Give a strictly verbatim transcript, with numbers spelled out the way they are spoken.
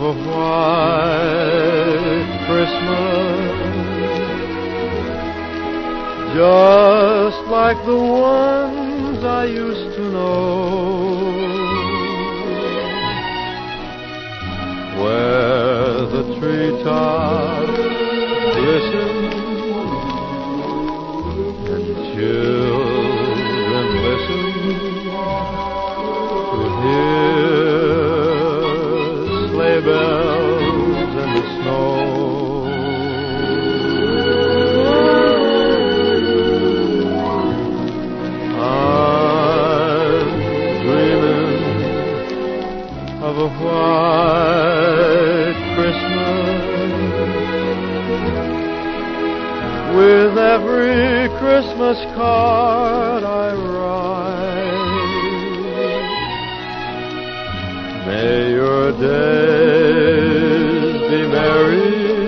a white Christmas, just like the ones I used to know, where the treetops glisten and children listen to hear sleigh bells in the snow. I'm dreaming of a white Christmas, with every Christmas card I write. May your days be merry